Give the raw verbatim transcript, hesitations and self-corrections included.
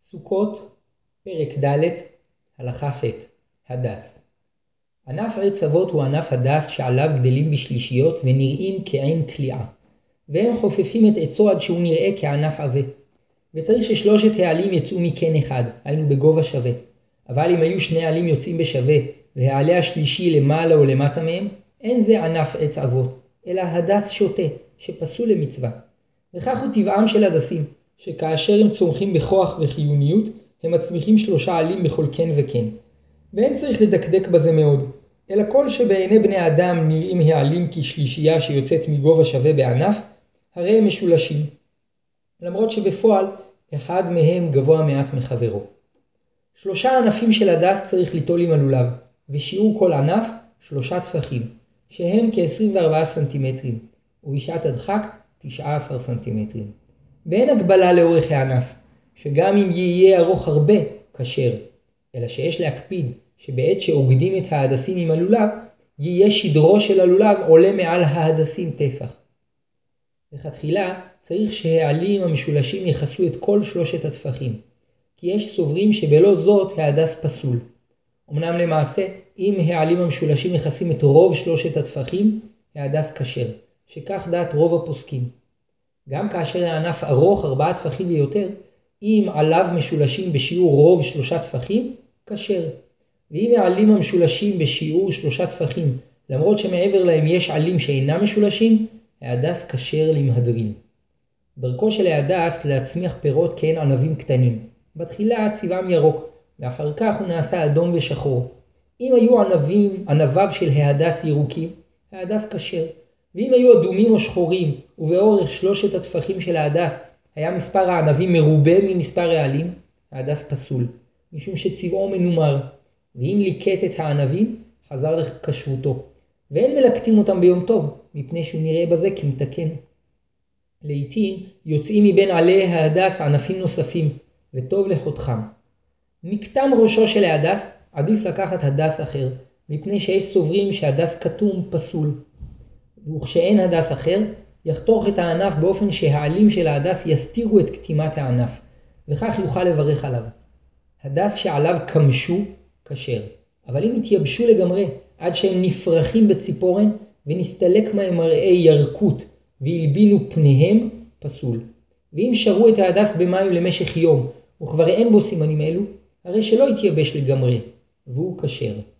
סוכות, פרק ד', הלכה ח', הדס. ענף עץ אבות הוא ענף הדס שעליו גדלים בשלישיות ונראים כעין קליעה, והם חופפים את עצו עד שהוא נראה כענף עבה. וצריך ששלושת העלים יצאו מקן אחד, היינו בגובה שווה. אבל אם היו שני העלים יוצאים בשווה, והעלה השלישי למעלה או למטה מהם, אין זה ענף עץ אבות, אלא הדס שוטה, שפסול למצווה. וכך הוא טבעם של הדסים, שכאשר הם צומחים בכוח וחיוניות, הם מצמיחים שלושה עלים בכל קן וקן. ואין צריך לדקדק בזה מאוד, אלא כל שבעיני בני אדם נראים העלים כשלישייה שיוצאת מגובה שווה בענף, הרי הם משולשים. למרות שבפועל אחד מהם גבוה מעט מחברו. שלושה ענפים של הדס צריך ליטול עם הלולב, ושיעור כל ענף שלושה טפחים, שהם כ-עשרים וארבעה סנטימטרים, ובשעת הדחק תשעה עשר סנטימטרים. ואין הגבלה לאורך הענף, שגם אם יהיה ארוך הרבה, כשר, אלא שיש להקפיד שבעת שעוגדים את ההדסים עם הלולב, יהיה שדרו של הלולב עולה מעל ההדסים טפח. לכתחילה צריך שהעלים המשולשים יחסו את כל שלושת הטפחים, כי יש סוברים שבלא זאת ההדס פסול. אמנם למעשה, אם העלים המשולשים יחסים את רוב שלושת הטפחים, ההדס כשר, שכך דעת רוב הפוסקים. גם כאשר הענף ארוך ארבעה טפחים ויותר, אם עליו משולשים בשיעור רוב שלושה טפחים, כשר. ואם העלים המשולשים בשיעור שלושה טפחים, למרות שמעבר להם יש עלים שאינם משולשים, ההדס כשר למהדרין. דרכו של ההדס להצמיח פירות כהן ענבים קטנים. בתחילה צבעם ירוק, ואחר כך הוא נעשה אדום ושחור. אם היו ענבים, ענביו של ההדס ירוקים, ההדס כשר. ואם היו אדומים או שחורים, ובאורך שלושת הטפחים של ההדס היה מספר הענבים מרובה ממספר העלים, ההדס פסול, משום שצבעו מנומר. ואם ליקט את הענבים, חזר לכשרותו. ואין מלקטים אותם ביום טוב, מפני שהוא נראה בזה כמתקן. לעתים יוצאים מבין עלי ההדס ענפים נוספים, וטוב לחותכם. מקטם ראשו של ההדס, עדיף לקחת הדס אחר, מפני שיש סוברים שהדס כתום פסול. וכשאין הדס אחר, יחתוך את הענף באופן שהעלים של ההדס יסתירו את קטימת הענף, וכך יוכל לברך עליו. הדס שעליו קמשו, כשר, אבל אם יתייבשו לגמרי, עד שהם נפרחים בציפורן, ונסתלק מהם מראה ירקות, וילבינו פניהם, פסול. ואם שרו את ההדס במים למשך יום, וכבר אין בו סימנים אלו, הרי שלא יתייבש לגמרי, והוא כשר.